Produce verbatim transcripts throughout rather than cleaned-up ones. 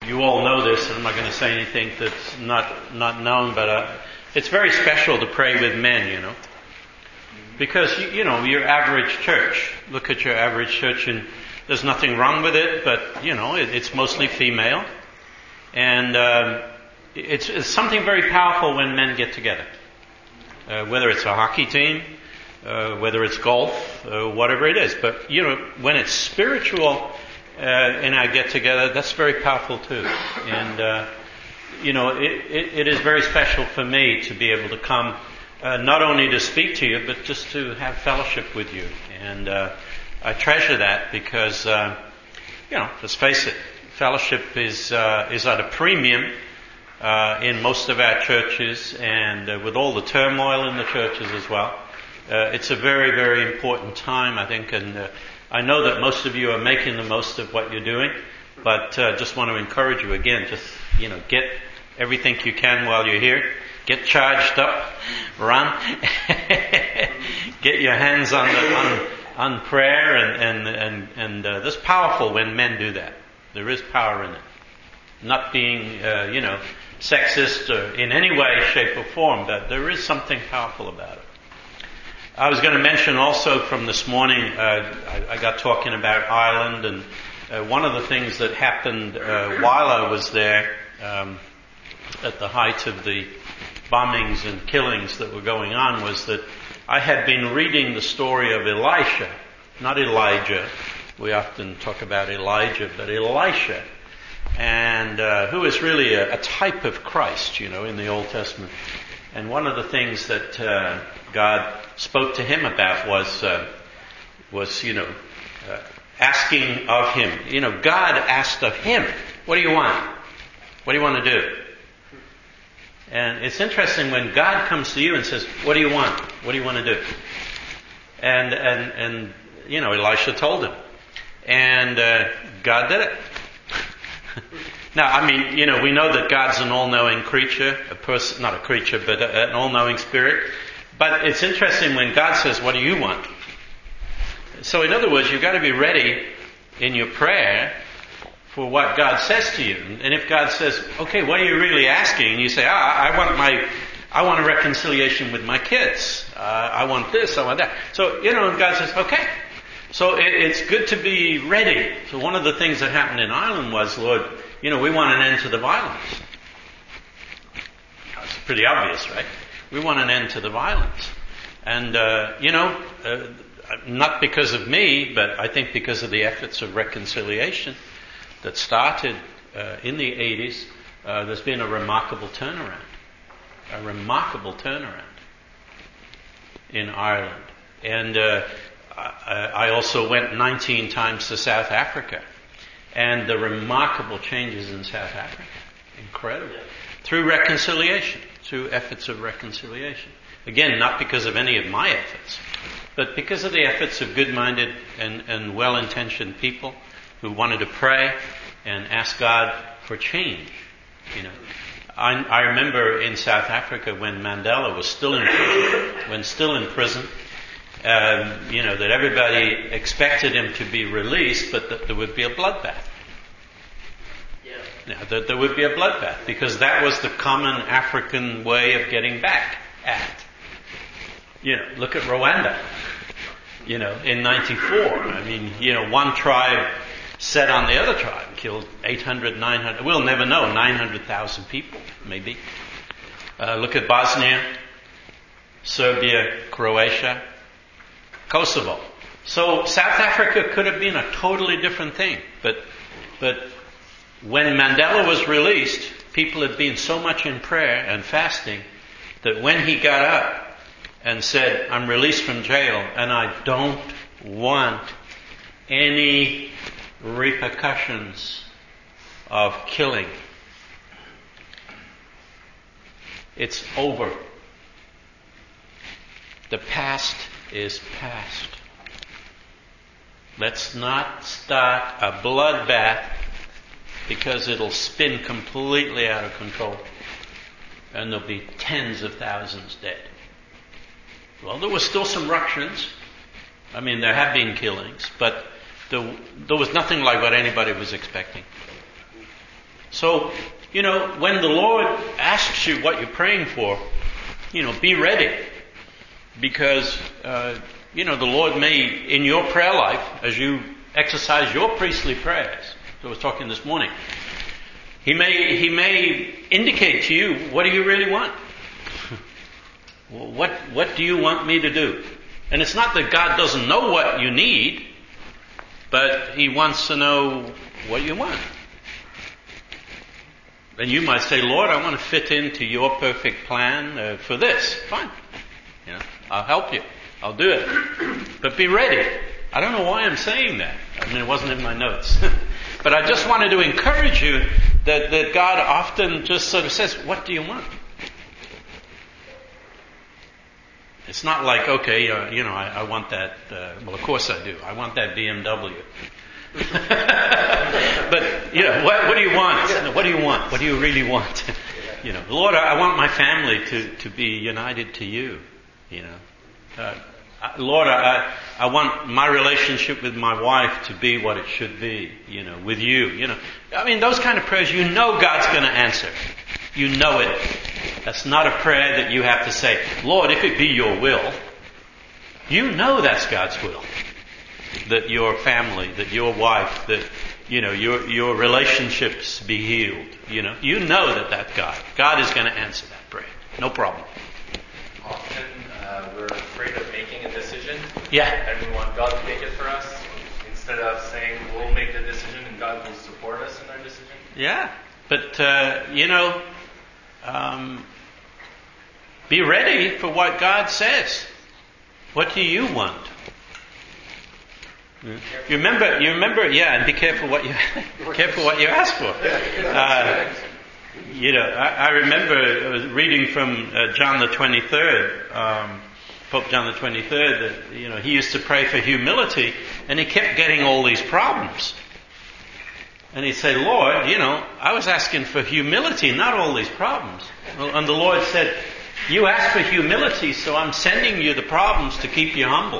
you all know this, and I'm not going to say anything that's not not known, but uh, it's very special to pray with men, you know. Because, you, you know, your average church, look at your average church, and there's nothing wrong with it, but, you know, it, it's mostly female. And um, it's, it's something very powerful when men get together. Uh, whether it's a hockey team, uh, whether it's golf, uh, whatever it is. But, you know, when it's spiritual uh, in our get-together, that's very powerful too. And, uh, you know, it, it, it is very special for me to be able to come Uh, not only to speak to you, but just to have fellowship with you. And uh, I treasure that because, uh, you know, let's face it, fellowship is uh, is at a premium uh, in most of our churches, and uh, with all the turmoil in the churches as well. Uh, it's a very, very important time, I think, and uh, I know that most of you are making the most of what you're doing, but uh, just want to encourage you again, just, you know, get everything you can while you're here. Get charged up, run, get your hands on the, on, on prayer, and and and, and uh, that's powerful when men do that. There is power in it. Not being, uh, you know, sexist or in any way, shape, or form, but there is something powerful about it. I was going to mention also from this morning, uh, I, I got talking about Ireland, and uh, one of the things that happened uh, while I was there, um, at the height of the bombings and killings that were going on, was that I had been reading the story of Elisha, not Elijah. We often talk about Elijah, but Elisha, and uh, who is really a, a type of Christ, you know, in the Old Testament. And one of the things that uh, God spoke to him about was, uh, was you know, uh, asking of him. You know, God asked of him, "What do you want? What do you want to do?" And it's interesting when God comes to you and says, "What do you want? What do you want to do?" And, and, and, you know, Elisha told him. And, uh, God did it. Now, I mean, you know, we know that God's an all-knowing creature, a person, not a creature, but a, an all-knowing spirit. But it's interesting when God says, "What do you want?" So in other words, you've got to be ready in your prayer for what God says to you. And if God says, "Okay, what are you really asking?" And you say, ah, I want my, I want a reconciliation with my kids. Uh, I want this, I want that. So, you know, and God says, okay. So it, it's good to be ready. So one of the things that happened in Ireland was, "Lord, you know, we want an end to the violence." It's pretty obvious, right? We want an end to the violence. And, uh, you know, uh, not because of me, but I think because of the efforts of reconciliation that started uh, in the eighties, uh, there's been a remarkable turnaround. A remarkable turnaround in Ireland. And uh, I, I also went nineteen times to South Africa. And the remarkable changes in South Africa. Incredible. Through reconciliation. Through efforts of reconciliation. Again, not because of any of my efforts, but because of the efforts of good-minded and, and well-intentioned people who wanted to pray and ask God for change. You know, I, I remember in South Africa when Mandela was still in prison, when still in prison, um, you know, that everybody expected him to be released, but that there would be a bloodbath. Yeah. Now, that there would be a bloodbath, because that was the common African way of getting back at. You know, look at Rwanda. You know, in ninety-four, I mean, you know, one tribe set on the other tribe, killed eight hundred, nine hundred, we'll never know, nine hundred thousand people, maybe. Uh, look at Bosnia, Serbia, Croatia, Kosovo. So South Africa could have been a totally different thing, but, but when Mandela was released, people had been so much in prayer and fasting that when he got up and said, "I'm released from jail and I don't want any repercussions of killing. It's over. The past is past. Let's not start a bloodbath, because it'll spin completely out of control and there'll be tens of thousands dead." Well, there were still some ructions. I mean, there have been killings, but there, there was nothing like what anybody was expecting. So, you know, when the Lord asks you what you're praying for, you know, be ready. Because, uh, you know, the Lord may, in your prayer life, as you exercise your priestly prayers, so I was talking this morning, He may, He may indicate to you, what do you really want? Well, what, what do you want me to do? And it's not that God doesn't know what you need, but He wants to know what you want. And you might say, Lord, I want to fit into your perfect plan uh, for this. Fine. You know, I'll help you. I'll do it. But be ready. I don't know why I'm saying that. I mean, it wasn't in my notes. But I just wanted to encourage you that, that God often just sort of says, what do you want? It's not like, okay, uh, you know, I, I want that, uh, well, of course I do. I want that B M W. But, you know, what, what do you want? What do you want? What do you really want? You know, Lord, I want my family to, to be united to you, you know. Uh, Lord, I, I want my relationship with my wife to be what it should be, you know, with you, you know. I mean, those kind of prayers, you know God's going to answer. You know it. That's not a prayer that you have to say, Lord, if it be your will. You know that's God's will. That your family, that your wife, that, you know, your, your relationships be healed, you know. You know that that God, God is going to answer that prayer. No problem. Often uh, we're afraid of making a decision. Yeah. And we want God to make it for us instead of saying we'll make the decision and God will support us in our decision. Yeah. But, uh, you know, um, be ready for what God says. What do you want? You remember, you remember, yeah, and be careful what you, careful what you ask for. Uh, you know, I, I remember reading from uh, John the twenty-third, um, Pope John the twenty-third, that, you know, he used to pray for humility, and he kept getting all these problems. And he'd say, Lord, you know, I was asking for humility, not all these problems. And the Lord said, you asked for humility, so I'm sending you the problems to keep you humble.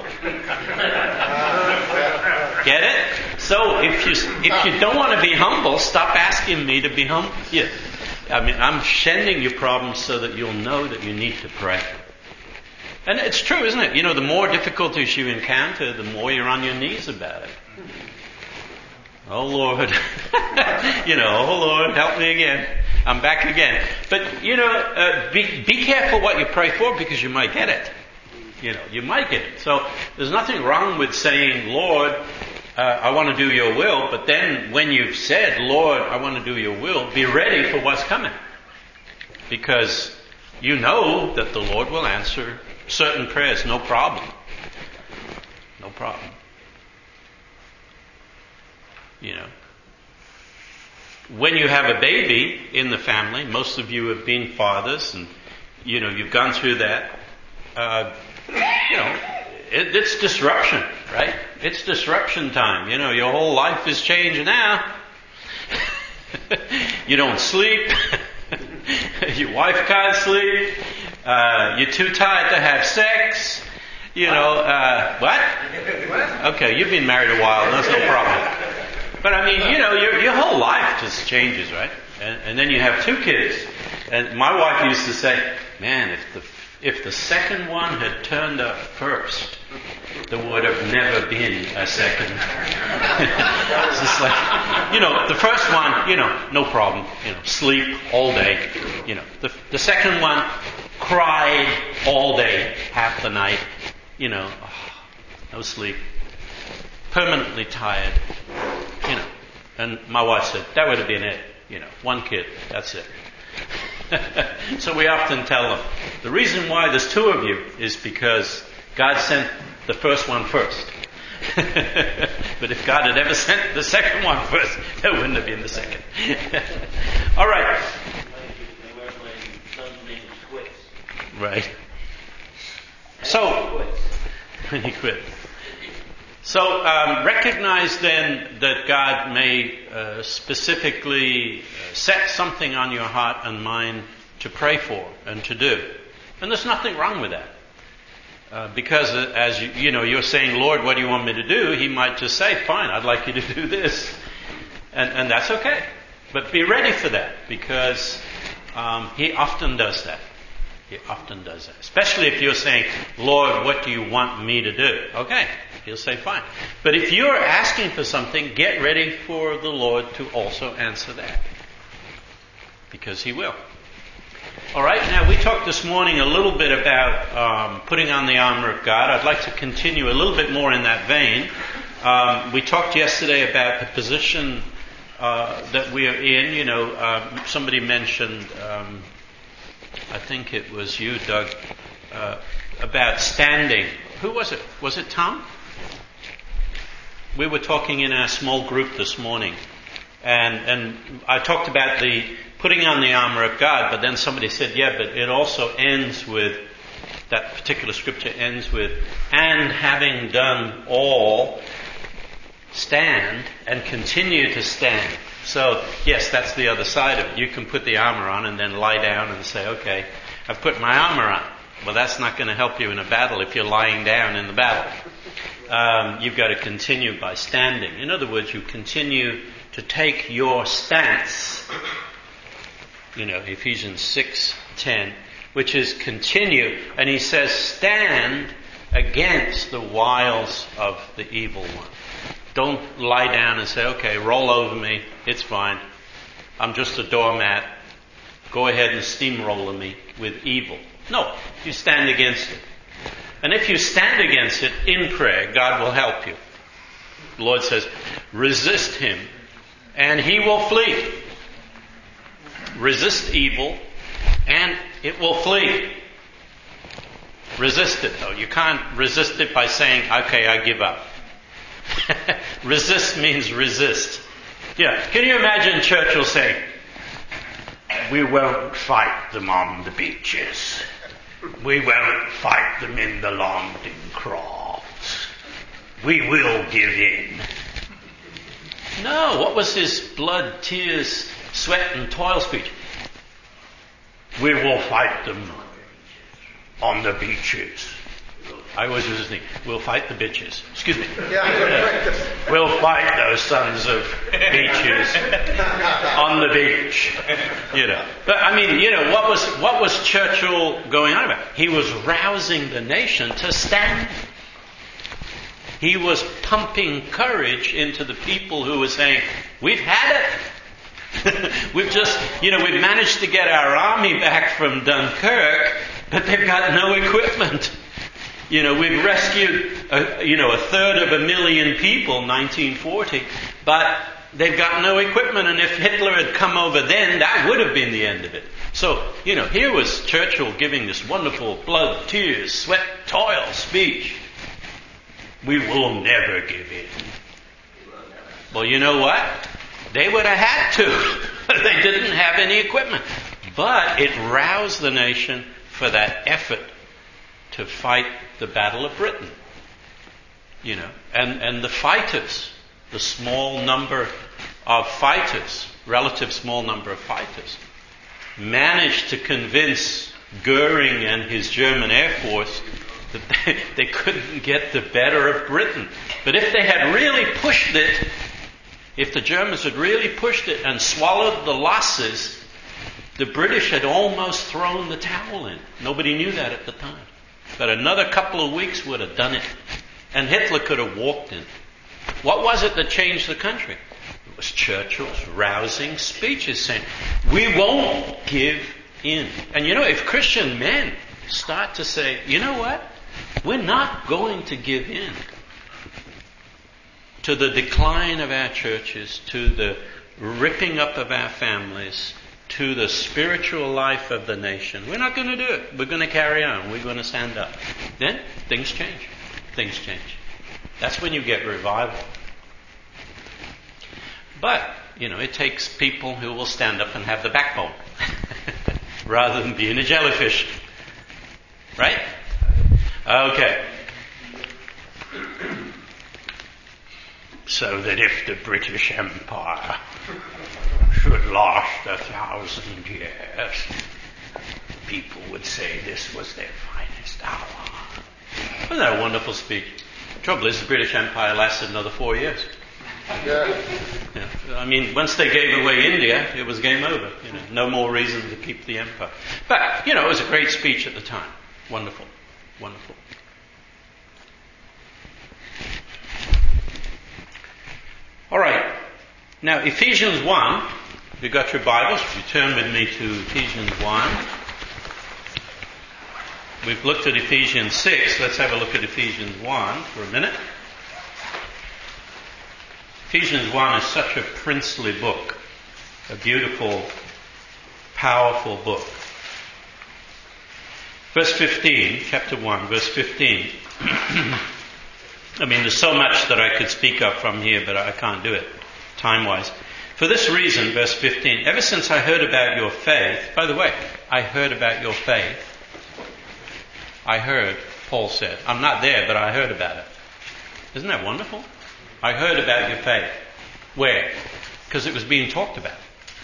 Get it? So if you if you don't want to be humble, stop asking me to be humble. Yeah. I mean, I'm sending you problems so that you'll know that you need to pray. And it's true, isn't it? You know, the more difficulties you encounter, the more you're on your knees about it. Oh Lord, you know, oh Lord, help me again. I'm back again. But, you know, uh, be, be careful what you pray for because you might get it. You know, you might get it. So there's nothing wrong with saying, Lord, uh, I want to do your will. But then when you've said, Lord, I want to do your will, be ready for what's coming. Because you know that the Lord will answer certain prayers, no problem. No problem. You know. When you have a baby in the family, most of you have been fathers and, you know, you've gone through that. Uh, you know, it, it's disruption, right? It's disruption time. You know, your whole life is changed now. You don't sleep. Your wife can't sleep. Uh, you're too tired to have sex. You know, uh, what? Okay, you've been married a while. That's no problem. But I mean, you know, your, your whole life just changes, right? And, and then you have two kids. And my wife used to say, man, if the if the second one had turned up first, there would have never been a second. It's just like, you know, the first one, you know, no problem. You know, sleep all day. You know, the the second one cried all day, half the night. You know, oh, no sleep. Permanently tired. You know, and my wife said, that would have been it. You know, one kid, that's it. So we often tell them, the reason why there's two of you is because God sent the first one first. But if God had ever sent the second one first, there wouldn't have been the second. All right. Right. So, when he quit. So um, recognize then that God may uh, specifically set something on your heart and mind to pray for and to do. And there's nothing wrong with that. Uh, because uh, as you, you know, you're saying, Lord, what do you want me to do? He might just say, fine, I'd like you to do this. And, and that's okay. But be ready for that, because um, he often does that. He often does that. Especially if you're saying, Lord, what do you want me to do? Okay, he'll say fine. But if you're asking for something, get ready for the Lord to also answer that. Because he will. All right, now we talked this morning a little bit about um, putting on the armor of God. I'd like to continue a little bit more in that vein. Um, we talked yesterday about the position uh, that we are in. You know, uh, somebody mentioned, um, I think it was you, Doug, uh, about standing. Who was it? Was it Tom? We were talking in our small group this morning. And, and I talked about the putting on the armor of God, but then somebody said, yeah, but it also ends with, that particular scripture ends with, and having done all, stand and continue to stand. So, yes, that's the other side of it. You can put the armor on and then lie down and say, okay, I've put my armor on. Well, that's not going to help you in a battle if you're lying down in the battle. Um, you've got to continue by standing. In other words, you continue to take your stance, you know, Ephesians six ten, which is continue. And he says, stand against the wiles of the evil one. Don't lie down and say, okay, roll over me, it's fine. I'm just a doormat. Go ahead and steamroller me with evil. No, you stand against it. And if you stand against it in prayer, God will help you. The Lord says, resist him and he will flee. Resist evil and it will flee. Resist it though. You can't resist it by saying, okay, I give up. Resist means resist. Yeah. Can you imagine Churchill saying, we won't fight them on the beaches. We won't fight them in the London crafts. We will give in. No, what was his blood, tears, sweat and toil speech? We will fight them on the beaches. I always was thinking, we'll fight the bitches. Excuse me. Yeah, we'll fight those sons of beaches on the beach. You know. But I mean, you know, what was what was Churchill going on about? He was rousing the nation to stand. He was pumping courage into the people who were saying, we've had it. We've just, you know, we've managed to get our army back from Dunkirk, but they've got no equipment. You know, we've rescued, a, you know, a third of a million people, nineteen forty, but they've got no equipment, and if Hitler had come over then, that would have been the end of it. So, you know, here was Churchill giving this wonderful blood, tears, sweat, toil speech. We will never give in. Well, you know what? They would have had to. They didn't have any equipment. But it roused the nation for that effort to fight the Battle of Britain. You know, and, and the fighters, the small number of fighters, relative small number of fighters, managed to convince Goering and his German Air Force that they, they couldn't get the better of Britain. But if they had really pushed it, if the Germans had really pushed it and swallowed the losses, the British had almost thrown the towel in. Nobody knew that at the time. But another couple of weeks would have done it. And Hitler could have walked in. What was it that changed the country? It was Churchill's rousing speeches saying, we won't give in. And you know, if Christian men start to say, you know what? We're not going to give in to the decline of our churches, to the ripping up of our families, to the spiritual life of the nation. We're not going to do it. We're going to carry on. We're going to stand up. Then things change. Things change. That's when you get revival. But, you know, it takes people who will stand up and have the backbone rather than being a jellyfish. Right? Okay. So that if the British Empire should last a thousand years, people would say this was their finest hour. Wasn't that a wonderful speech? The trouble is the British Empire lasted another four years. Yeah. I mean, once they gave away India, it was game over. You know, no more reason to keep the empire. But, you know, it was a great speech at the time. Wonderful. Wonderful. All right. Now, Ephesians one. If you've got your Bibles, you turn with me to Ephesians one. We've looked at Ephesians six. Let's have a look at Ephesians one for a minute. Ephesians one is such a princely book, a beautiful, powerful book. Verse fifteen, chapter one, verse fifteen. I mean, there's so much that I could speak of from here, but I can't do it time-wise. For this reason, verse fifteen, ever since I heard about your faith, by the way, I heard about your faith. I heard, Paul said. I'm not there, but I heard about it. Isn't that wonderful? I heard about your faith. Where? Because it was being talked about.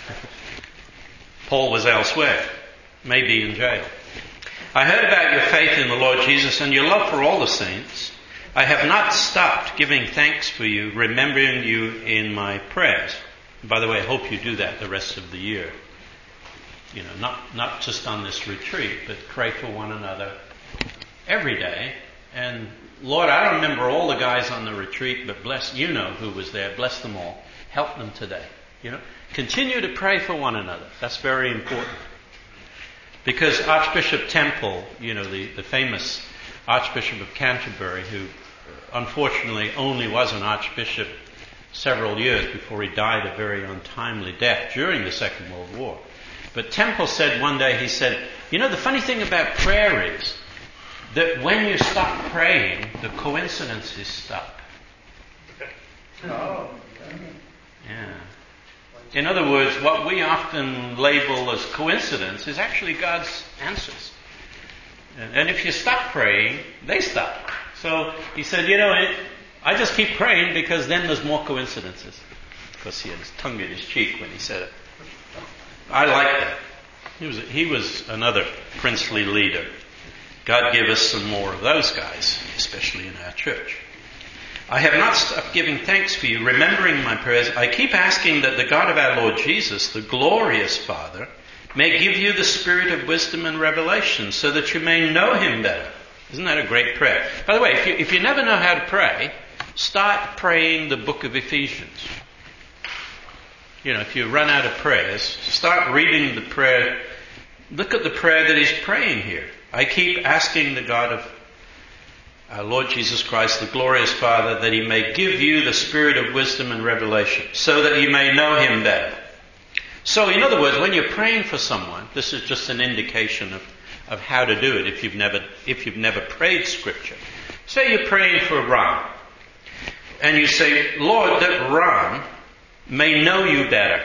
Paul was elsewhere, maybe in jail. I heard about your faith in the Lord Jesus and your love for all the saints. I have not stopped giving thanks for you, remembering you in my prayers. And by the way, I hope you do that the rest of the year. You know, not, not just on this retreat, but pray for one another every day. And Lord, I don't remember all the guys on the retreat, but bless, you know who was there. Bless them all. Help them today. You know, continue to pray for one another. That's very important. Because Archbishop Temple, you know, the, the famous Archbishop of Canterbury, who unfortunately only was an archbishop several years before he died a very untimely death during the Second World War. But Temple said one day, he said, you know, the funny thing about prayer is that when you stop praying, the coincidences stop. Oh. Yeah. In other words, what we often label as coincidence is actually God's answers. And if you stop praying, they stop. So he said, you know, it, I just keep praying because then there's more coincidences. Of course, he had his tongue in his cheek when he said it. I like that. He was, he was another princely leader. God give us some more of those guys, especially in our church. I have not stopped giving thanks for you, remembering my prayers. I keep asking that the God of our Lord Jesus, the glorious Father, may give you the spirit of wisdom and revelation so that you may know him better. Isn't that a great prayer? By the way, if you, if you never know how to pray, start praying the book of Ephesians. You know, if you run out of prayers, start reading the prayer. Look at the prayer that he's praying here. I keep asking the God of our Lord Jesus Christ, the glorious Father, that he may give you the spirit of wisdom and revelation, so that you may know him better. So, in other words, when you're praying for someone, this is just an indication of, of how to do it if you've never if you've never prayed Scripture. Say you're praying for Ron, and you say, Lord, that Ron may know you better.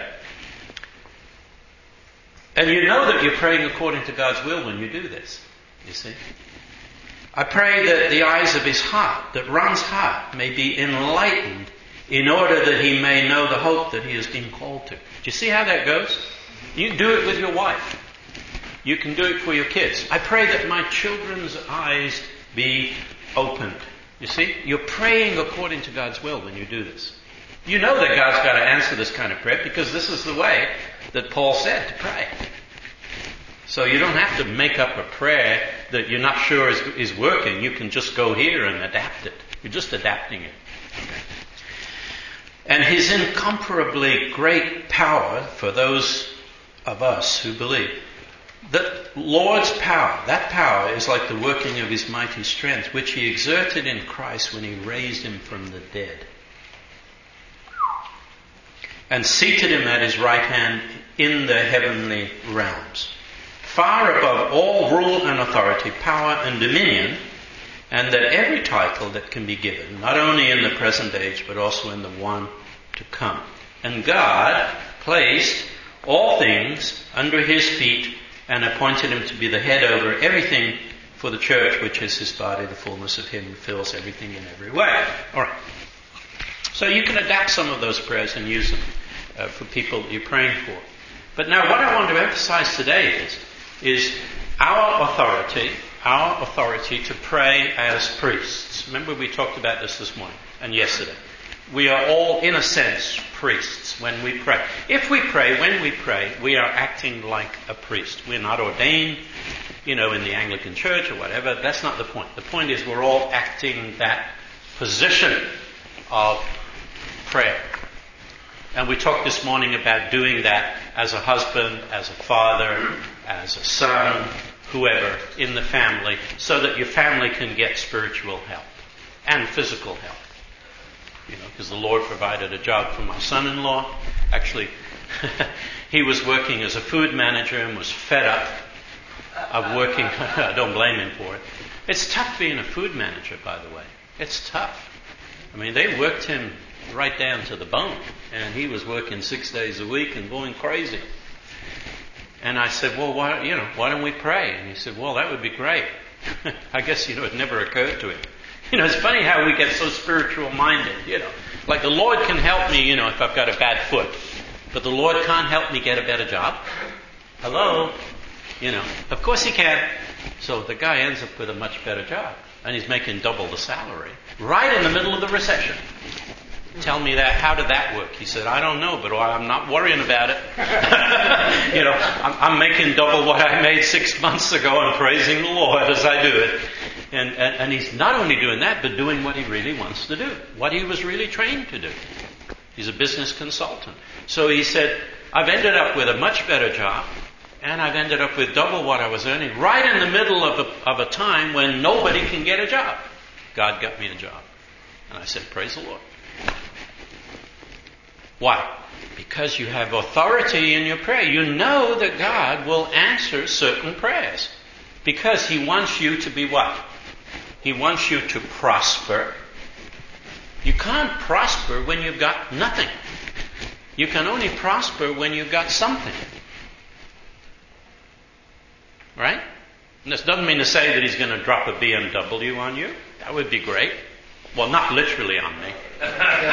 And you know that you're praying according to God's will when you do this, you see. I pray that the eyes of his heart, that Ron's heart, may be enlightened in order that he may know the hope that he has been called to. Do you see how that goes? You can do it with your wife. You can do it for your kids. I pray that my children's eyes be opened. You see? You're praying according to God's will when you do this. You know that God's got to answer this kind of prayer because this is the way that Paul said to pray. So you don't have to make up a prayer that you're not sure is, is working. You can just go here and adapt it. You're just adapting it. Okay. And his incomparably great power for those of us who believe. The Lord's power, that power is like the working of his mighty strength, which he exerted in Christ when he raised him from the dead. And seated him at his right hand in the heavenly realms, far above all rule and authority, power and dominion, and that every title that can be given, not only in the present age, but also in the one to come. And God placed all things under his feet and appointed him to be the head over everything for the church, which is his body, the fullness of him who fills everything in every way. All right. So you can adapt some of those prayers and use them uh, for people that you're praying for. But now what I want to emphasize today is, is our authority, our authority to pray as priests. Remember we talked about this this morning and yesterday. we are all, in a sense, priests when we pray. If we pray, when we pray, we are acting like a priest. We're not ordained, you know, in the Anglican Church or whatever. That's not the point. The point is we're all acting that position of prayer. And we talked this morning about doing that as a husband, as a father, as a son, whoever in the family, so that your family can get spiritual help and physical help. You know, because the Lord provided a job for my son-in-law. Actually, he was working as a food manager and was fed up of working. I don't blame him for it. It's tough being a food manager, by the way. It's tough. I mean, they worked him right down to the bone, and he was working six days a week and going crazy. And I said, well, why, you know, why don't we pray? And he said, well, that would be great. I guess, you know, it never occurred to him. You know, it's funny how we get so spiritual minded, you know. Like the Lord can help me, you know, if I've got a bad foot. But the Lord can't help me get a better job. Hello? You know, of course he can. So the guy ends up with a much better job. And he's making double the salary. Right in the middle of the recession. Tell me that, how did that work? He said, I don't know, but I'm not worrying about it. You know, I'm, I'm making double what I made six months ago and praising the Lord as I do it. And, and, and he's not only doing that, but doing what he really wants to do. What he was really trained to do. He's a business consultant. So he said, I've ended up with a much better job, and I've ended up with double what I was earning, right in the middle of a, of a time when nobody can get a job. God got me a job. And I said, praise the Lord. Why? Because you have authority in your prayer. You know that God will answer certain prayers. Because He wants you to be what? He wants you to prosper. You can't prosper when you've got nothing. You can only prosper when you've got something. Right? And this doesn't mean to say that He's going to drop a B M W on you. That would be great. Well, not literally on me. But,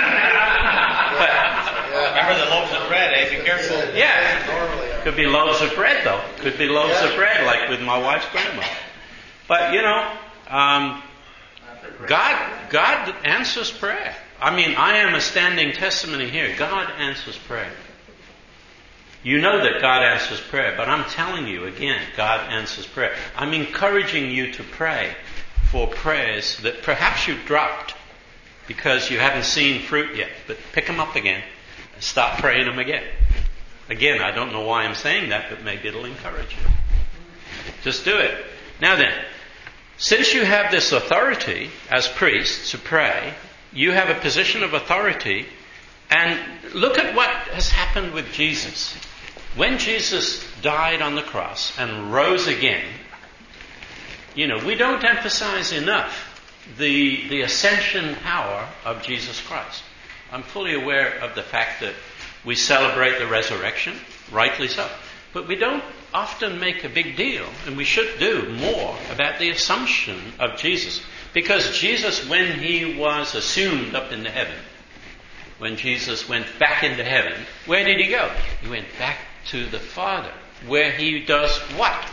remember the loaves of bread, eh? Be careful. Yeah. Could be loaves of bread, though. Could be loaves of bread, like with my wife's grandma. But, you know, um, God, God answers prayer. I mean, I am a standing testimony here. God answers prayer. You know that God answers prayer, but I'm telling you again, God answers prayer. I'm encouraging you to pray for prayers that perhaps you've dropped because you haven't seen fruit yet. But pick them up again and start praying them again. Again, I don't know why I'm saying that, but maybe it'll encourage you. Just do it. Now then, since you have this authority as priests to pray, you have a position of authority, and look at what has happened with Jesus. When Jesus died on the cross and rose again, you know, we don't emphasize enough the, the ascension power of Jesus Christ. I'm fully aware of the fact that we celebrate the resurrection, rightly so. But we don't often make a big deal, and we should do more, about the assumption of Jesus. Because Jesus, when He was assumed up into heaven, when Jesus went back into heaven, where did He go? He went back to the Father, where He does what?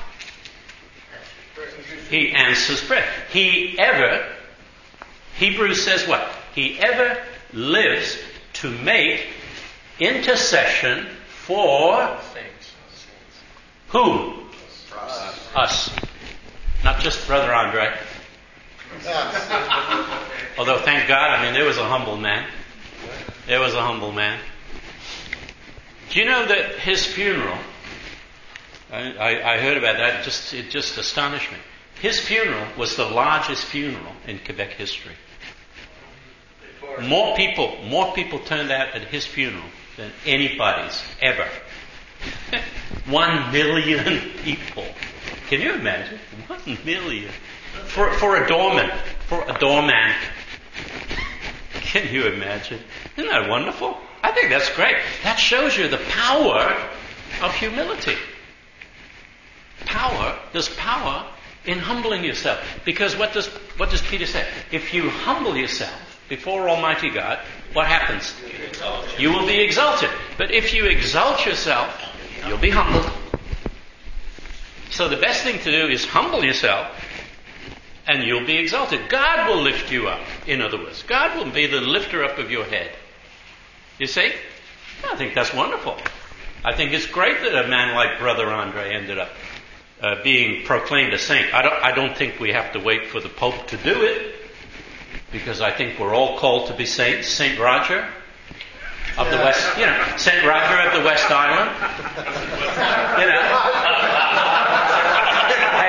He answers prayer. He ever, Hebrews says what? He ever lives to make intercession for whom? Us. Us. Not just Brother Andre. Although, thank God, I mean, there was a humble man. There was a humble man. Do you know that his funeral, I, I, I heard about that, it just, it just astonished me. His funeral was the largest funeral in Quebec history. More people, more people turned out at his funeral than anybody's ever. One million people. Can you imagine? One million. For, for a doorman. For a doorman. Can you imagine? Isn't that wonderful? I think that's great. That shows you the power of humility. Power, there's power in humbling yourself. Because what does, what does Peter say? If you humble yourself before Almighty God, what happens? You will be exalted. But if you exalt yourself, you'll be humbled. So the best thing to do is humble yourself and you'll be exalted. God will lift you up, in other words. God will be the lifter up of your head. You see? I think that's wonderful. I think it's great that a man like Brother Andre ended up uh, being proclaimed a saint. I don't, I don't think we have to wait for the Pope to do it, because I think we're all called to be saints. Saint Roger of the West, you know, Saint Roger of the West Island. You know. I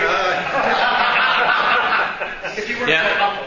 agree. Yeah.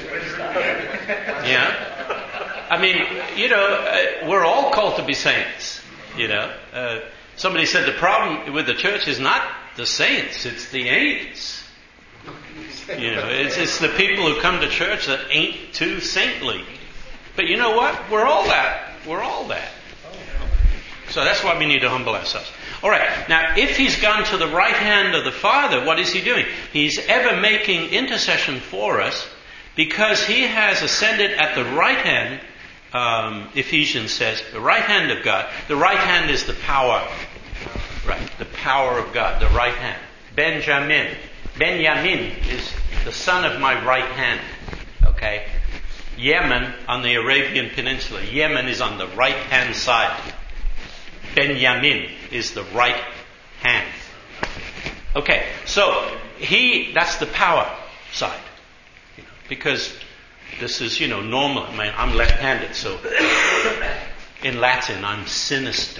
Yeah. I mean, you know, uh, we're all called to be saints, you know. Uh, somebody said the problem with the church is not the saints, it's the ain'ts. You know, it's, it's the people who come to church that ain't too saintly. But you know what? We're all that. We're all that. So that's why we need to humble ourselves. All right. Now, if he's gone to the right hand of the Father, what is he doing? He's ever making intercession for us because he has ascended at the right hand. Um, Ephesians says, the right hand of God. The right hand is the power. Right. The power of God. The right hand. Benjamin. Benjamin is the son of my right hand. Okay. Yemen on the Arabian Peninsula. Yemen is on the right hand side. Benjamin is the right hand. Okay, so he, that's the power side. You know, because this is, you know, normal. I mean, I'm left-handed, so in Latin I'm sinister.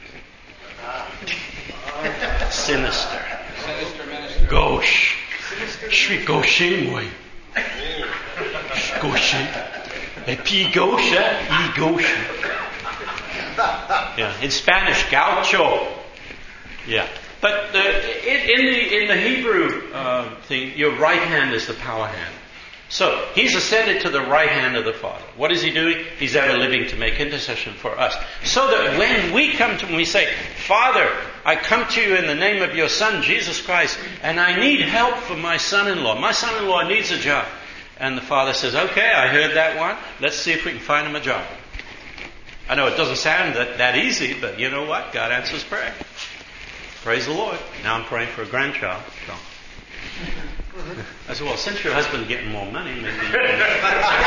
Sinister. Gauche. Je suis gaucher, moi. Gaucher. Et puis gauche, y gauche. Yeah, in Spanish, gaucho. Yeah, but the, in, in the in the Hebrew uh, thing, your right hand is the power hand. So he's ascended to the right hand of the Father. What is he doing? He's ever living to make intercession for us, so that when we come to him, we say, "Father, I come to you in the name of your Son, Jesus Christ, and I need help for my son-in-law. My son-in-law needs a job." And the Father says, "Okay, I heard that one. Let's see if we can find him a job." I know it doesn't sound that, that easy, but you know what? God answers prayer. Praise the Lord. Now I'm praying for a grandchild. So. I said, well, since your husband's getting more money, maybe you can... uh,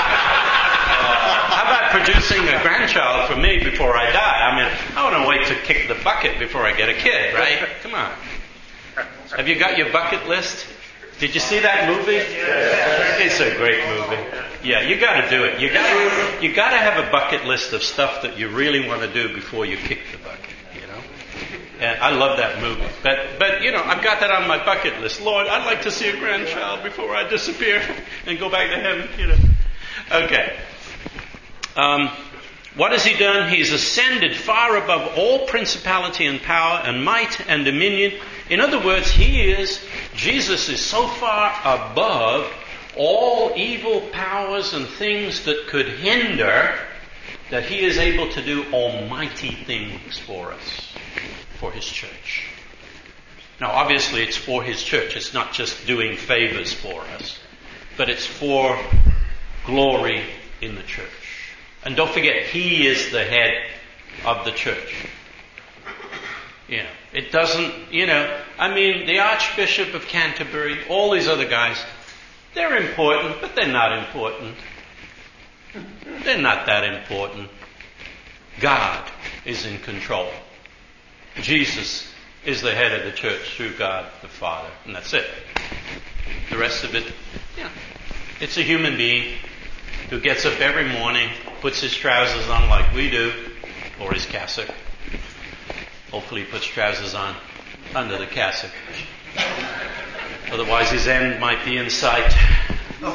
how about producing a grandchild for me before I die? I mean, I want to wait to kick the bucket before I get a kid, right? Come on. Have you got your bucket list? Did you see that movie? It's a great movie. Yeah, you got to do it. You got to you got to have a bucket list of stuff that you really want to do before you kick the bucket. You know, and I love that movie. But but you know, I've got that on my bucket list. Lord, I'd like to see a grandchild before I disappear and go back to heaven. You know. Okay. Um, what has he done? He's ascended far above all principality and power and might and dominion. In other words, he is, Jesus is so far above all evil powers and things that could hinder that he is able to do almighty things for us, for his church. Now, obviously, it's for his church. It's not just doing favors for us, but it's for glory in the church. And don't forget, he is the head of the church. You know, it doesn't, you know, I mean, the Archbishop of Canterbury, all these other guys, they're important, but they're not important. They're not that important. God is in control. Jesus is the head of the church through God the Father, and that's it. The rest of it, yeah, it's a human being who gets up every morning, puts his trousers on like we do, or his cassock. Hopefully he puts trousers on under the cassock. Otherwise his end might be in sight. Oh.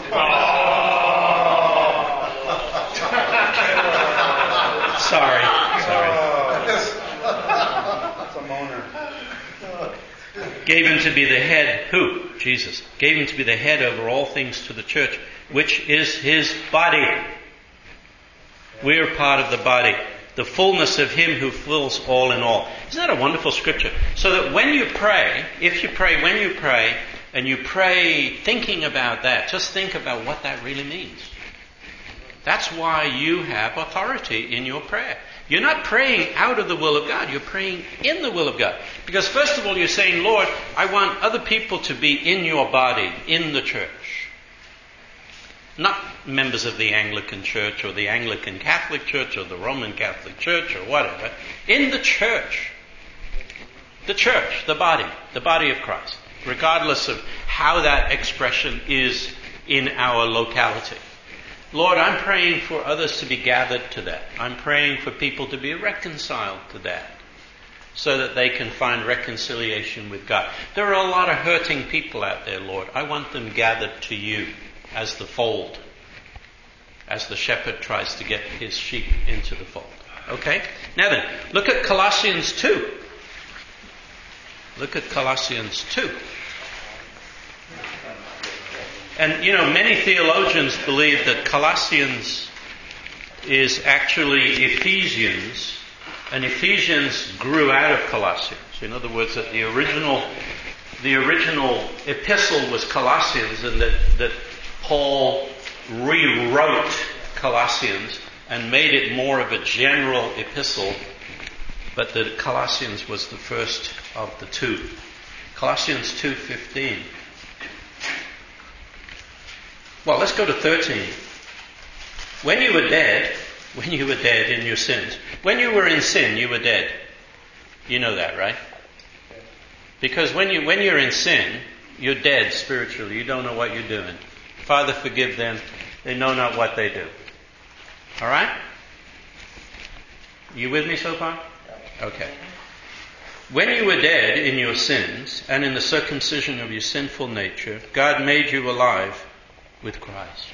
Sorry. Sorry. That's a moaner. Gave him to be the head. Who? Jesus. Gave him to be the head over all things to the church, which is his body. We're part of the body. The fullness of him who fills all in all. Isn't that a wonderful scripture? So that when you pray, if you pray, when you pray, and you pray thinking about that, just think about what that really means. That's why you have authority in your prayer. You're not praying out of the will of God. You're praying in the will of God. Because first of all, you're saying, Lord, I want other people to be in your body, in the church. Not members of the Anglican Church or the Anglican Catholic Church or the Roman Catholic Church or whatever. In the church. The church, the body, the body of Christ. Regardless of how that expression is in our locality. Lord, I'm praying for others to be gathered to that. I'm praying for people to be reconciled to that so that they can find reconciliation with God. There are a lot of hurting people out there, Lord. I want them gathered to you as the fold, as the shepherd tries to get his sheep into the fold. Okay? Now then, look at Colossians two. Look at Colossians two. And, you know, many theologians believe that Colossians is actually Ephesians, and Ephesians grew out of Colossians. In other words, that the original, the original epistle was Colossians, and that, that Paul rewrote Colossians and made it more of a general epistle, but that Colossians was the first of the two. Colossians two fifteen. Well, let's go to thirteen. When you were dead, when you were dead in your sins, when you were in sin, you were dead. You know that, right? Because when you when you're in sin, you're dead spiritually. You don't know what you're doing. Father, forgive them. They know not what they do. All right? You with me so far? Okay. When you were dead in your sins and in the circumcision of your sinful nature, God made you alive with Christ.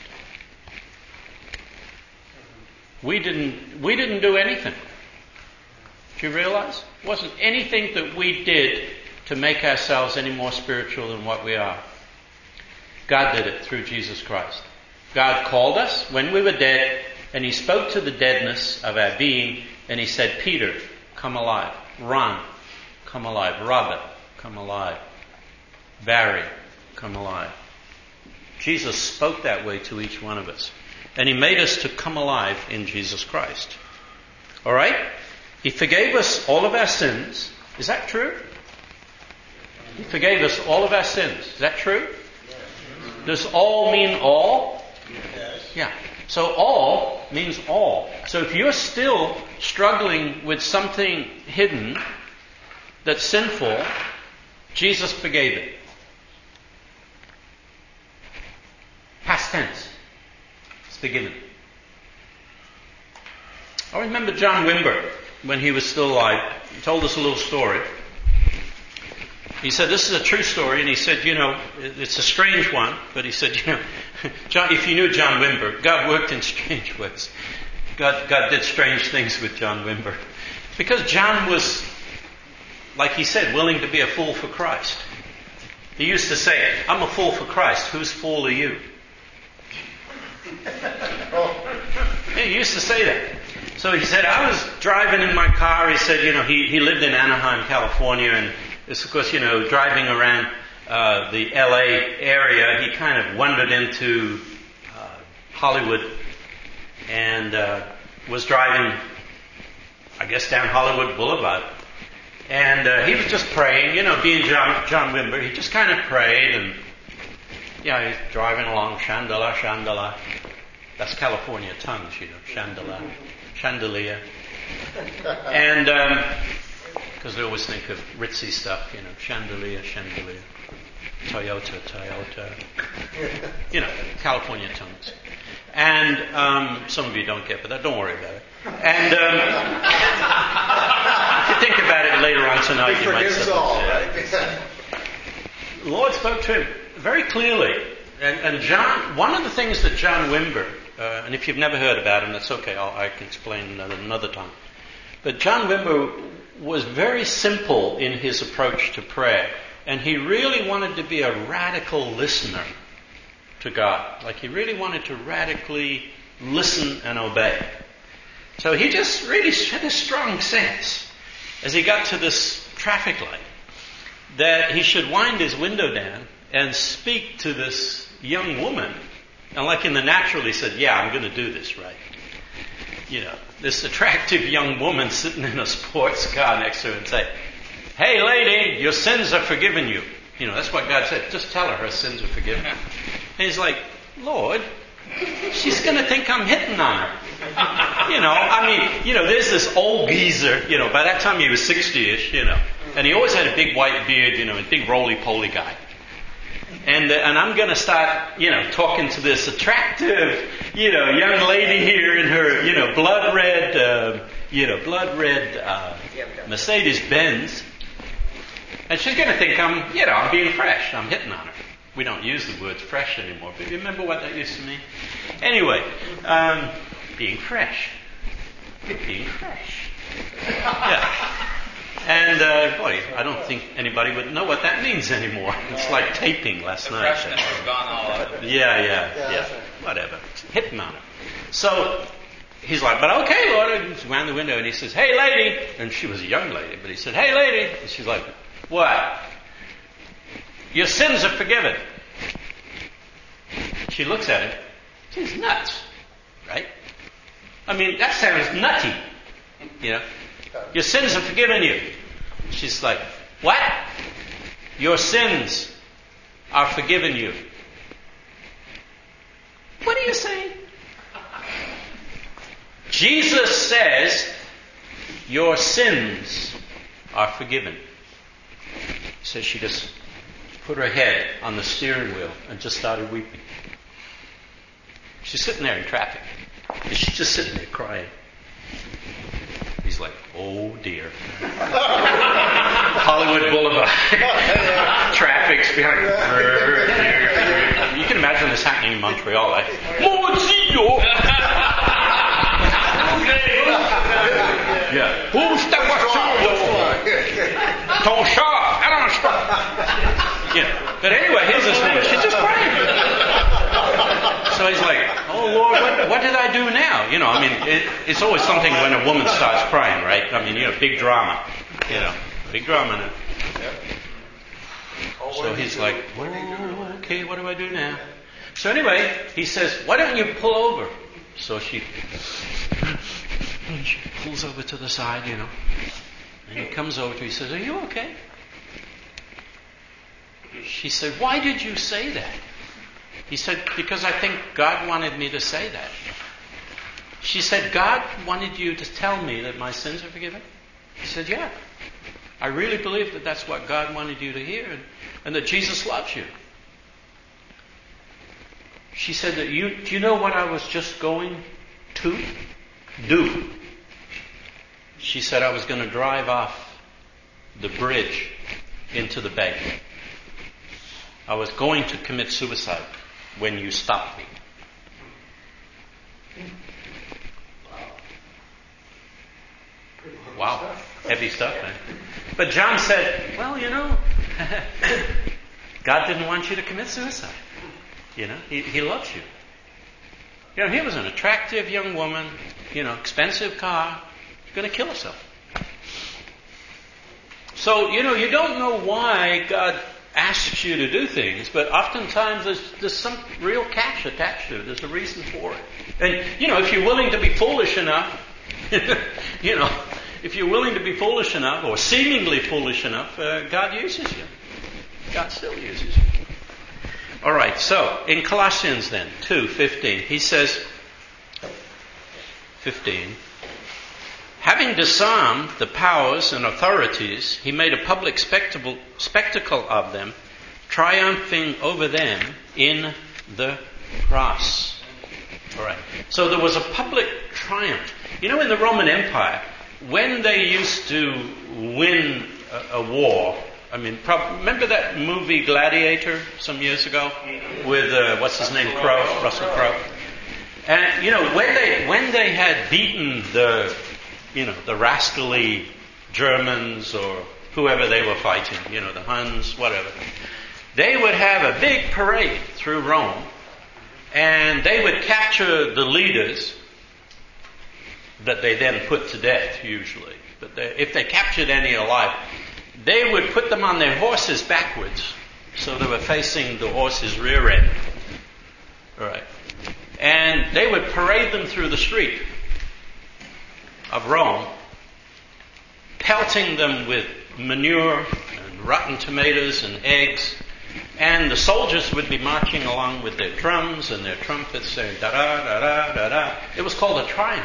We didn't, we didn't do anything. Do you realize? It wasn't anything that we did to make ourselves any more spiritual than what we are. God did it through Jesus Christ. God called us when we were dead, and He spoke to the deadness of our being, and He said, Peter, come alive. Ron, come alive. Robert, come alive. Barry, come alive. Jesus spoke that way to each one of us. And He made us to come alive in Jesus Christ. All right? He forgave us all of our sins. Is that true? He forgave us all of our sins. Is that true? Does all mean all? Yeah. So all means all. So if you're still struggling with something hidden that's sinful, Jesus forgave it. Past tense. It's forgiven. I remember John Wimber, when he was still alive, he told us a little story. He said, this is a true story, and he said, you know, it's a strange one, but he said, you know, John, if you knew John Wimber, God worked in strange ways. God, God did strange things with John Wimber. Because John was, like he said, willing to be a fool for Christ. He used to say, I'm a fool for Christ. Whose fool are you? Yeah, he used to say that. So he said, I was driving in my car. He said, you know, he, he lived in Anaheim, California, and it's, of course, you know, driving around uh, the L A area, he kind of wandered into uh, Hollywood and uh, was driving, I guess, down Hollywood Boulevard. And uh, he was just praying, you know, being John, John Wimber, he just kind of prayed, and, yeah, he's driving along, chandelier, chandelier. That's California tongues, you know, chandelier, chandelier. And, um, because they always think of ritzy stuff, you know, chandelier, chandelier, Toyota, Toyota, you know, California tongues. And um, some of you don't get, but don't worry about it. And um, if you think about it later on tonight, you might say, all, right? The Lord spoke to him very clearly. And, and John, one of the things that John Wimber, uh, and if you've never heard about him, that's okay, I'll, I can explain another, another time. But John Wimber was very simple in his approach to prayer. And he really wanted to be a radical listener to God. Like he really wanted to radically listen and obey. So he just really had a strong sense, as he got to this traffic light, that he should wind his window down and speak to this young woman. And like in the natural, he said, yeah, I'm going to do this, right? you know, this attractive young woman sitting in a sports car next to her and say, "Hey lady, your sins are forgiven you." You know, that's what God said. Just tell her her sins are forgiven. And he's like, "Lord, she's going to think I'm hitting on her." You know, I mean, you know, there's this old geezer, you know, by that time he was sixty-ish, you know, and he always had a big white beard, you know, a big roly-poly guy. And uh, and I'm going to start, you know, talking to this attractive, you know, young lady here in her, you know, blood red, uh, you know, blood red uh, Mercedes Benz. And she's going to think I'm, you know, I'm being fresh. I'm hitting on her. We don't use the word fresh anymore, but you remember what that used to mean? Anyway, um, being fresh. Being fresh. Yeah. And, uh, boy, I don't think anybody would know what that means anymore. It's like taping last the night. Freshness has gone all out of it. Yeah, yeah, yeah. yeah. Whatever. Hitting on her. So, he's like, "But okay, Lord." He's around the window and he says, "Hey, lady." And she was a young lady, but he said, "Hey, lady." And she's like, "What?" "Your sins are forgiven." She looks at him. She's nuts, right? I mean, that sounds nutty, you know. "Your sins are forgiven you." She's like, "What?" "Your sins are forgiven you." What are you saying? Jesus says, "Your sins are forgiven." So she just put her head on the steering wheel and just started weeping. She's sitting there in traffic. She's just sitting there crying. He's like, "Oh dear." Hollywood Boulevard. Traffic's behind. You can imagine this happening in Montreal, eh? Mozio! Yeah. Who's that? Ton chat, I don't know. Yeah. But anyway, here's this woman. She's just crying. So he's like, "Oh Lord, what, what did I do now?" You know, I mean, it, it's always something when a woman starts crying, right? I mean, you know, big drama. You know, big drama now. So he's like, "Oh, okay, what do I do now?" So anyway, he says, "Why don't you pull over?" So she, she pulls over to the side, you know. And he comes over to her, he says, "Are you okay?" She said, "Why did you say that?" He said, "Because I think God wanted me to say that." She said, "God wanted you to tell me that my sins are forgiven?" He said, "Yeah. I really believe that that's what God wanted you to hear, and, and that Jesus loves you." She said, "That you, do you know what I was just going to do?" She said, "I was going to drive off the bridge into the bay. I was going to commit suicide when you stopped me." Wow. Heavy stuff, man. But John said, "Well, you know, God didn't want you to commit suicide. You know, he, he loves you." You know, he was an attractive young woman, you know, expensive car, going to kill herself. So, you know, you don't know why God asks you to do things, but oftentimes there's, there's some real catch attached to it. There's a reason for it. And, you know, if you're willing to be foolish enough, you know, if you're willing to be foolish enough, or seemingly foolish enough, uh, God uses you. God still uses you. All right, so in Colossians then, two fifteen, he says, fifteen, having disarmed the powers and authorities, he made a public spectacle, spectacle of them, triumphing over them in the cross. All right, so there was a public triumph. You know, in the Roman Empire, when they used to win a, a war, I mean, prob- remember that movie Gladiator some years ago with uh, what's his name, Crowe, Russell Crowe. And you know, when they when they had beaten the, you know, the rascally Germans or whoever they were fighting, you know, the Huns, whatever, they would have a big parade through Rome, and they would capture the leaders that they then put to death usually. But they, if they captured any alive, they would put them on their horses backwards, so they were facing the horse's rear end. All right. And they would parade them through the street. of Rome, pelting them with manure and rotten tomatoes and eggs, and the soldiers would be marching along with their drums and their trumpets saying da-da, da-da, da-da. It was called a triumph.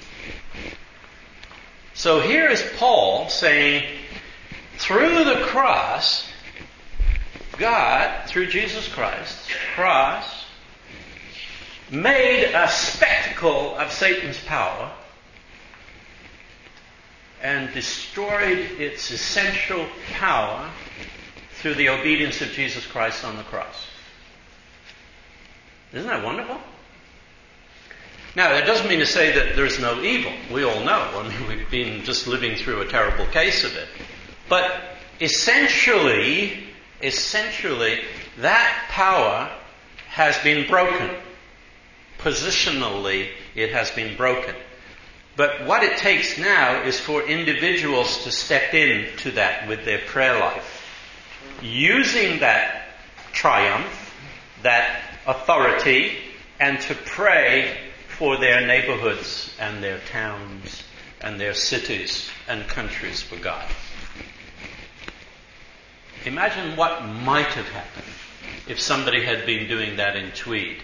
So here is Paul saying, through the cross, God, through Jesus Christ's cross, made a spectacle of Satan's power and destroyed its essential power through the obedience of Jesus Christ on the cross. Isn't that wonderful? Now, that doesn't mean to say that there's no evil. We all know. I mean, we've been just living through a terrible case of it. But essentially, essentially, that power has been broken. Positionally, it has been broken. But what it takes now is for individuals to step into that with their prayer life, using that triumph, that authority, and to pray for their neighborhoods and their towns and their cities and countries for God. Imagine what might have happened if somebody had been doing that in Tweed.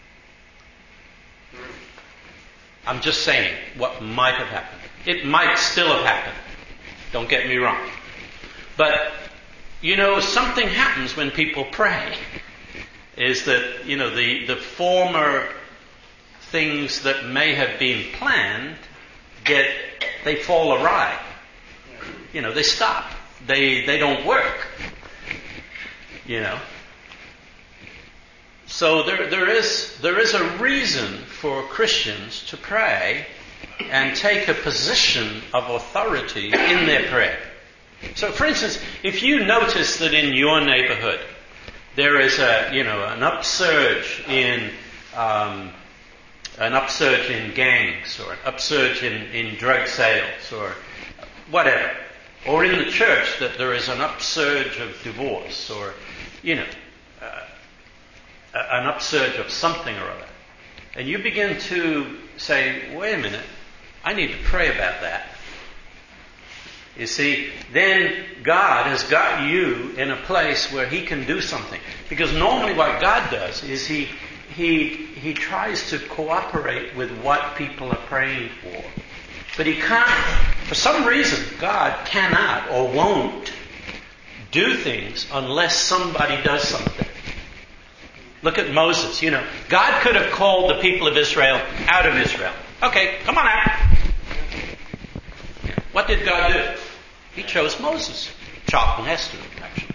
I'm just saying what might have happened. It might still have happened. Don't get me wrong. But, you know, something happens when people pray. Is that, you know, the, the former things that may have been planned get, they fall awry. You know, they stop. They, they don't work. You know. So there, there is, there is a reason for Christians to pray and take a position of authority in their prayer. So, for instance, if you notice that in your neighborhood there is a, you know, an upsurge in, um, an upsurge in gangs, or an upsurge in, in drug sales, or whatever, or in the church that there is an upsurge of divorce, or, you know, uh, an upsurge of something or other, and you begin to say, wait a minute, I need to pray about that. You see, then God has got you in a place where He can do something. Because normally what God does is He He He tries to cooperate with what people are praying for. But He can't, for some reason, God cannot or won't do things unless somebody does something. Look at Moses, you know. God could have called the people of Israel out of Israel. Okay, come on out. What did God do? He chose Moses. Charlton Heston, actually.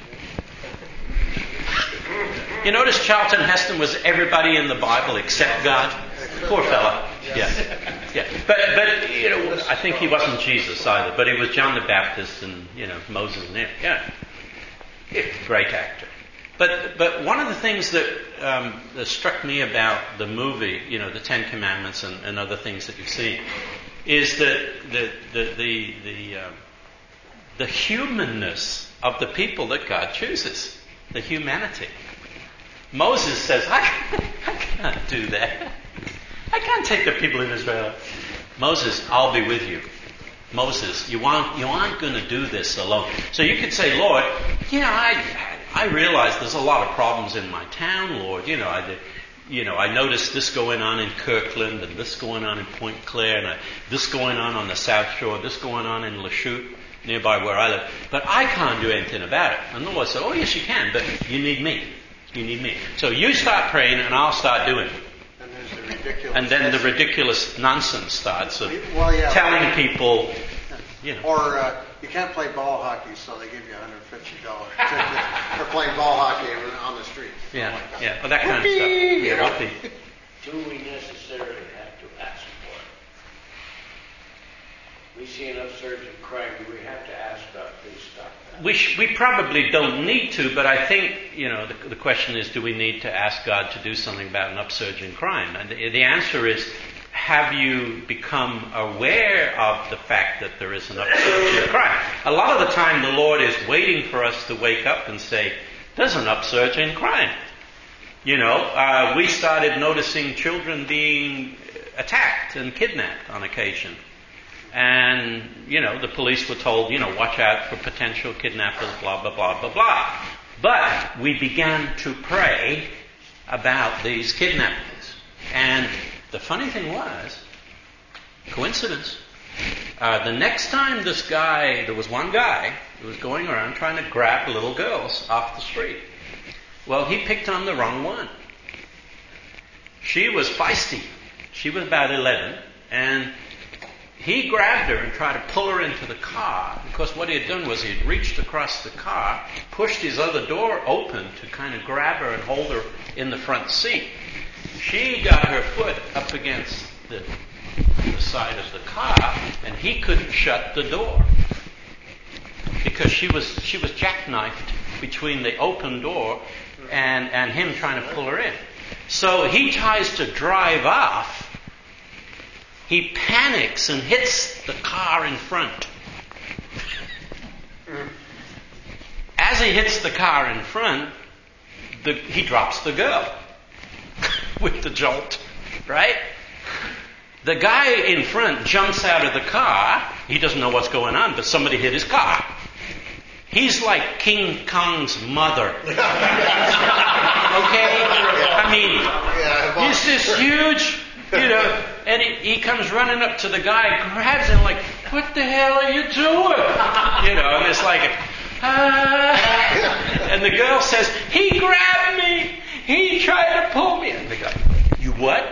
You notice Charlton Heston was everybody in the Bible except God? Poor fella. Yeah. Yeah. But, but, you know, I think he wasn't Jesus either, but he was John the Baptist and, you know, Moses and him. Yeah. Great actor. But but one of the things that, um, that struck me about the movie, you know, the Ten Commandments and, and other things that you've seen, is that the the the the, um, the humanness of the people that God chooses, the humanity. Moses says, I, I can't do that. I can't take the people of Israel. Moses, I'll be with you. Moses, you aren't you aren't going to do this alone. So you could say, Lord, yeah, I. I realize there's a lot of problems in my town, Lord. You know, I, you know, I noticed this going on in Kirkland, and this going on in Point Claire, and I, this going on on the South Shore, this going on in Lachute, nearby where I live. But I can't do anything about it. And the Lord said, oh yes, you can, but you need me. You need me. So you start praying, and I'll start doing it. And, there's the ridiculous and then the ridiculous nonsense starts of well, yeah, telling well, people, you know. Or uh, you can't play ball hockey, so they give you one hundred fifty dollars for playing ball hockey on the street. Yeah, like yeah, well, that kind of stuff. Yeah, whoopee. Do we necessarily have to ask for it? We see an upsurge in crime. Do we have to ask God, please stop that? We sh- we probably don't need to, but I think, you know, the, the question is, do we need to ask God to do something about an upsurge in crime? And the, the answer is, have you become aware of the fact that there is an upsurge in crime? A lot of the time the Lord is waiting for us to wake up and say, there's an upsurge in crime. You know, uh, we started noticing children being attacked and kidnapped on occasion. And, you know, the police were told, you know, watch out for potential kidnappers, blah, blah, blah, blah, blah. But we began to pray about these kidnappings. And the funny thing was, coincidence, uh, the next time this guy, there was one guy who was going around trying to grab little girls off the street. Well, he picked on the wrong one. She was feisty. She was about eleven, and he grabbed her and tried to pull her into the car, because what he had done was he had reached across the car, pushed his other door open to kind of grab her and hold her in the front seat. She got her foot up against the, the side of the car, and he couldn't shut the door because she was she was jackknifed between the open door and, and him trying to pull her in. So he tries to drive off. He panics and hits the car in front. As he hits the car in front, the, he drops the girl with the jolt, right? The guy in front jumps out of the car. He doesn't know what's going on, but somebody hit his car. He's like King Kong's mother. Okay? I mean, he's this huge, you know, and he, he comes running up to the guy, grabs him like, what the hell are you doing? You know, and it's like, ah. And the girl says, he grabbed me. He tried to pull me. And the guy, you what?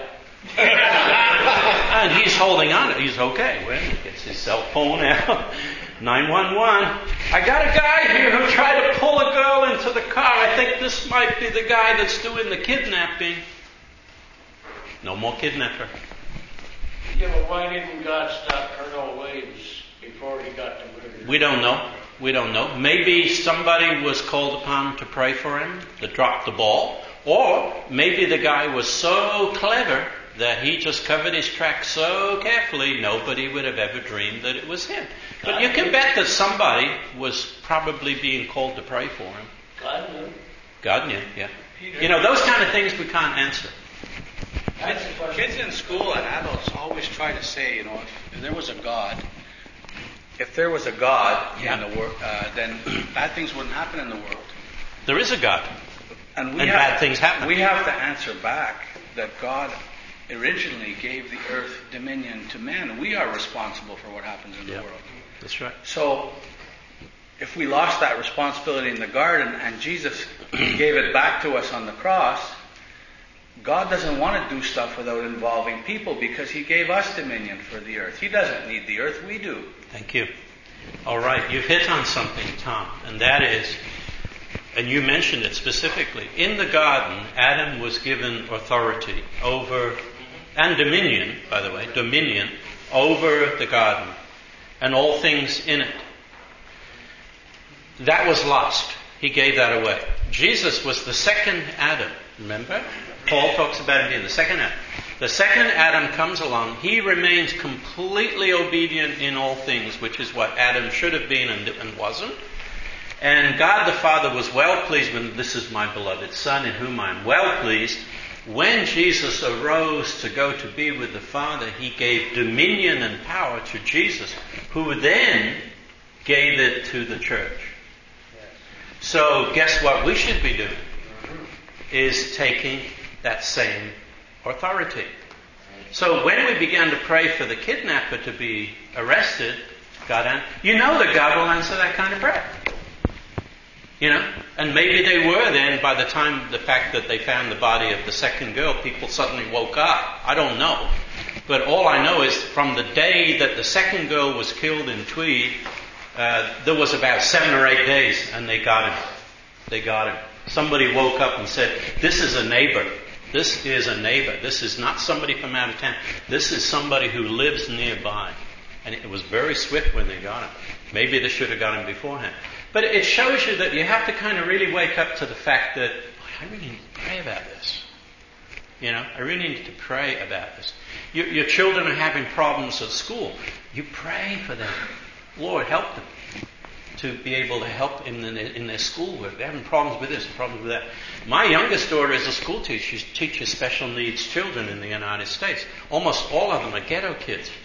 And he's holding on. He's okay. Well, he gets his cell phone out. nine one one. I got a guy here who tried to pull a girl into the car. I think this might be the guy that's doing the kidnapping. No more kidnapper. Yeah, but why didn't God stop Colonel Williams before he got to murder? We don't know. We don't know. Maybe somebody was called upon to pray for him, to drop the ball. Or maybe the guy was so clever that he just covered his tracks so carefully nobody would have ever dreamed that it was him. But you can bet that somebody was probably being called to pray for him. God knew. God knew, yeah. You know, those kind of things we can't answer. Kids, kids in school and adults always try to say, you know, if, if there was a God, if there was a God Yeah. in the world, uh, then bad things wouldn't happen in the world. There is a God. And, we And have, bad things happen. We have to answer back that God originally gave the earth dominion to man. We are responsible for what happens in Yeah. the world. That's right. So, if we lost that responsibility in the garden and Jesus gave it back to us on the cross, God doesn't want to do stuff without involving people because He gave us dominion for the earth. He doesn't need the earth, we do. Thank you. All right, you've hit on something, Tom, and that is, and you mentioned it specifically, in the garden, Adam was given authority over, and dominion, by the way, dominion over the garden and all things in it. That was lost. He gave that away. Jesus was the second Adam, remember? Paul talks about it here, the second Adam. The second Adam comes along. He remains completely obedient in all things, which is what Adam should have been and, and wasn't. And God the Father was well pleased when this is my beloved Son in whom I am well pleased. When Jesus arose to go to be with the Father, He gave dominion and power to Jesus, who then gave it to the church. So guess what we should be doing? Is taking that same authority. So when we began to pray for the kidnapper to be arrested, God, an- you know that God will answer that kind of prayer. You know, and maybe they were then, by the time the fact that they found the body of the second girl, people suddenly woke up. I don't know. But all I know is from the day that the second girl was killed in Tweed, uh, there was about seven or eight days and they got him. They got him. Somebody woke up and said, this is a neighbor. This is a neighbor. This is not somebody from out of town. This is somebody who lives nearby. And it was very swift when they got him. Maybe they should have got him beforehand. But it shows you that you have to kind of really wake up to the fact that, boy, I really need to pray about this. You know, I really need to pray about this. Your, your children are having problems at school. You pray for them. Lord, help them to be able to help in, the, in their schoolwork. They're having problems with this, problems with that. My youngest daughter is a school teacher. She teaches special needs children in the United States. Almost all of them are ghetto kids.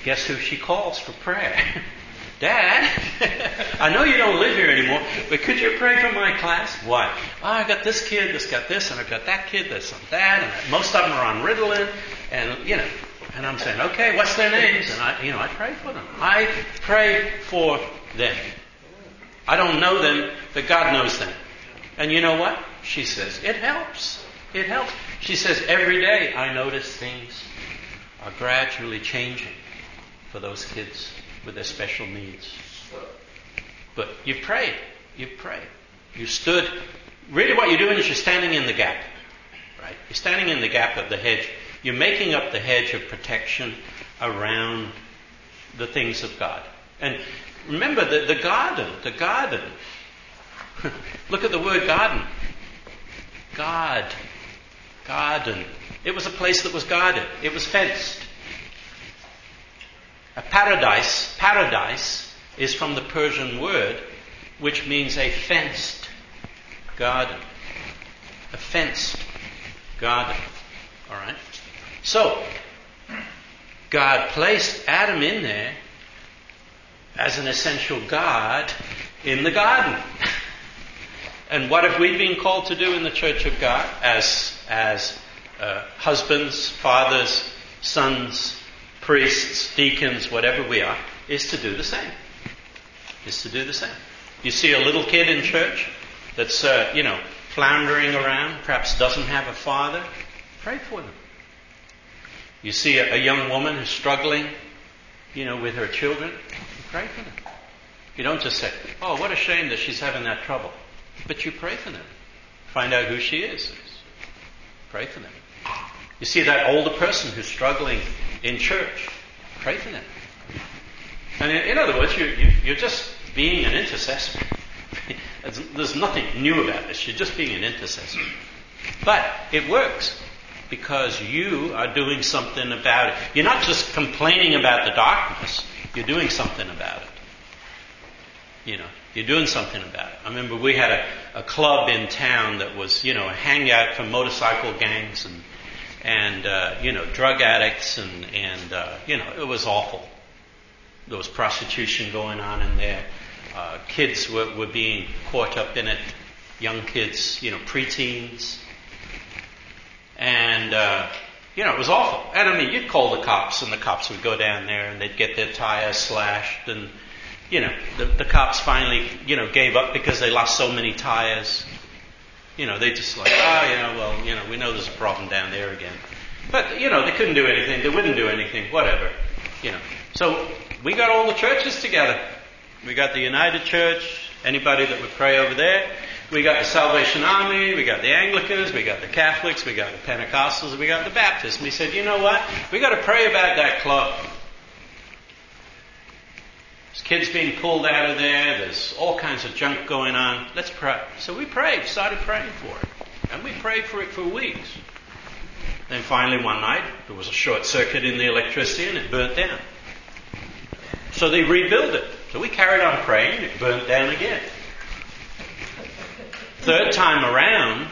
guess who she calls for prayer? Dad, I know you don't live here anymore, but could you pray for my class? Why? Oh, I got this kid that's got this, and I've got that kid that's on that, and most of them are on Ritalin, and, you know, and I'm saying, okay, what's their names? And I, you know, I pray for them. I pray for them. I don't know them, but God knows them. And you know what? She says, it helps. It helps. She says, every day I notice things are gradually changing for those kids with their special needs. But you prayed. You prayed. You stood. Really what you're doing is you're standing in the gap. Right? You're standing in the gap of the hedge. You're making up the hedge of protection around the things of God. And remember that the garden, the garden, look at the word garden. God. Garden. It was a place that was guarded. It was fenced. A paradise, paradise is from the Persian word, which means a fenced garden. A fenced garden. All right? So, God placed Adam in there as an essential guard in the garden. And what have we been called to do in the Church of God as, as uh, husbands, fathers, sons, priests, deacons, whatever we are, is to do the same. Is to do the same. You see a little kid in church that's, uh, you know, floundering around, perhaps doesn't have a father, pray for them. You see a, a young woman who's struggling, you know, with her children, pray for them. You don't just say, oh, what a shame that she's having that trouble. But you pray for them. Find out who she is. Pray for them. You see that older person who's struggling in church, pray for them. And in, in other words, you, you, you're just being an intercessor. There's nothing new about this. You're just being an intercessor. But it works because you are doing something about it. You're not just complaining about the darkness. You're doing something about it. You know, you're doing something about it. I remember we had a, a club in town that was, you know, a hangout for motorcycle gangs and and, uh, you know, drug addicts and, and uh, you know, it was awful. There was prostitution going on in there. Uh, kids were, were being caught up in it. Young kids, you know, preteens. And, uh, you know, it was awful. And I mean, you'd call the cops and the cops would go down there and they'd get their tires slashed and, you know, the, the cops finally, you know, gave up because they lost so many tires. You know, they just like, oh, yeah, well, you know, we know there's a problem down there again. But, you know, they couldn't do anything. They wouldn't do anything, whatever. You know. So we got all the churches together. We got the United Church, anybody that would pray over there. We got the Salvation Army, we got the Anglicans, we got the Catholics, we got the Pentecostals, we got the Baptists. And we said, you know what? We got to pray about that club. There's kids being pulled out of there. There's all kinds of junk going on. Let's pray. So we prayed, started praying for it. And we prayed for it for weeks. Then finally one night, there was a short circuit in the electricity and it burnt down. So they rebuilt it. So we carried on praying, it burnt down again. Third time around,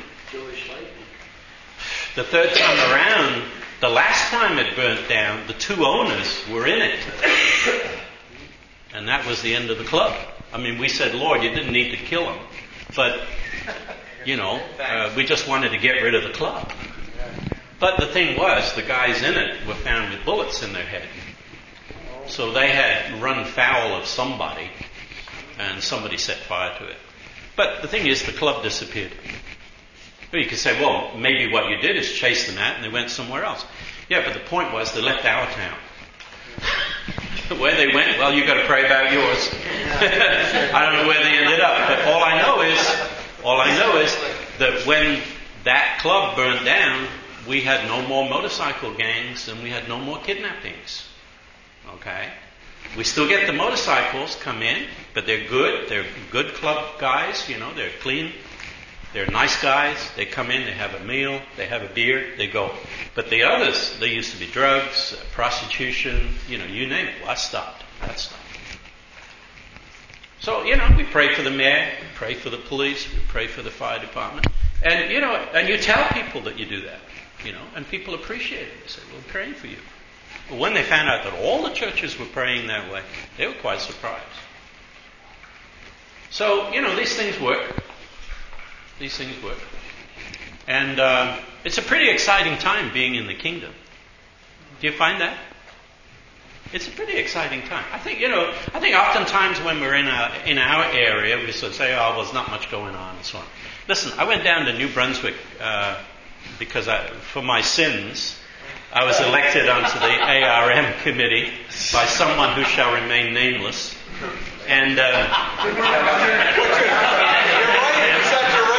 the third time around, the last time it burnt down, the two owners were in it. And that was the end of the club. I mean, we said, Lord, you didn't need to kill them. But, you know, uh, we just wanted to get rid of the club. But the thing was, the guys in it were found with bullets in their head. So they had run foul of somebody, and somebody set fire to it. But the thing is, the club disappeared. Well, you could say, well, maybe what you did is chase them out and they went somewhere else. Yeah, but the point was they left our town. Where they went, well, you've got to pray about yours. I don't know where they ended up, but all I know is, all I know is that when that club burned down, we had no more motorcycle gangs and we had no more kidnappings. Okay? We still get the motorcycles come in, but they're good. They're good club guys, you know, they're clean. They're nice guys. They come in, they have a meal, they have a beer, they go. But the others, they used to be drugs, prostitution, you know, you name it. Well, that stopped. That stopped. So, you know, we pray for the mayor, we pray for the police, we pray for the fire department. And, you know, and you tell people that you do that, you know, and people appreciate it. They say, we're praying for you. But when they found out that all the churches were praying that way, they were quite surprised. So, you know, these things work. These things work. And uh, it's a pretty exciting time being in the kingdom. Do you find that? It's a pretty exciting time. I think, you know, I think oftentimes when we're in our, in our area, we sort of say, oh, well, there's not much going on and so on. Listen, I went down to New Brunswick uh, because I, for my sins, I was elected onto the A R M committee by someone who shall remain nameless. And uh, You're right, you set your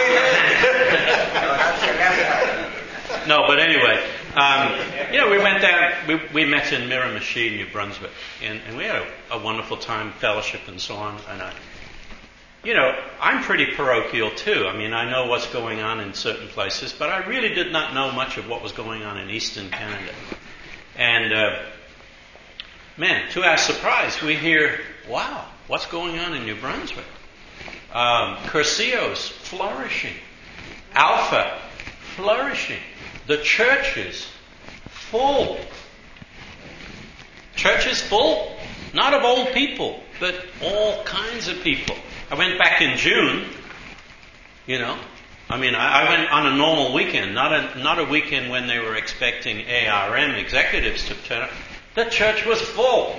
right hand. no, but anyway, um, you know, we went down, we, we met in Miramichi, New Brunswick, and, and we had a, a wonderful time, fellowship and so on. And I, you know, I'm pretty parochial too. I mean, I know what's going on in certain places, but I really did not know much of what was going on in Eastern Canada. And uh, man, to our surprise, we hear, wow, what's going on in New Brunswick? Um, Cursio's flourishing. Alpha, flourishing. The church is full. Church is full, not of old people, but all kinds of people. I went back in June, you know. I mean, I, I went on a normal weekend, not a not a weekend when they were expecting A R M executives to turn up. The church was full.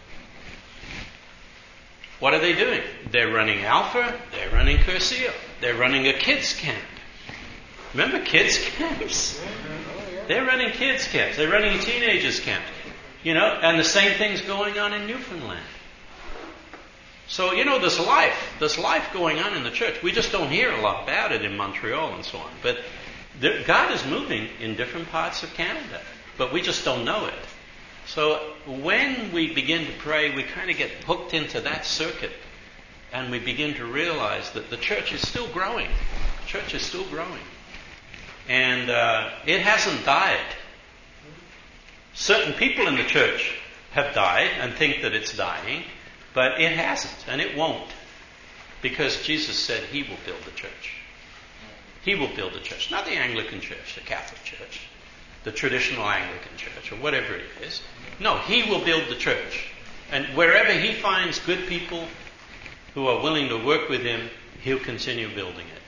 What are they doing? They're running Alpha, they're running Curcio, they're running a kids camp. Remember kids camps? They're running kids camps, they're running teenagers camps. You know, and the same thing's going on in Newfoundland. So, you know, there's life. There's life going on in the church. We just don't hear a lot about it in Montreal and so on. But there, God is moving in different parts of Canada. But we just don't know it. So when we begin to pray, we kind of get hooked into that circuit. And we begin to realize that the church is still growing. The church is still growing. And uh, it hasn't died. Certain people in the church have died and think that it's dying. But it hasn't, and it won't. Because Jesus said He will build the church. He will build the church. Not the Anglican church, the Catholic church, the traditional Anglican church, or whatever it is. No, He will build the church. And wherever He finds good people who are willing to work with Him, He'll continue building it.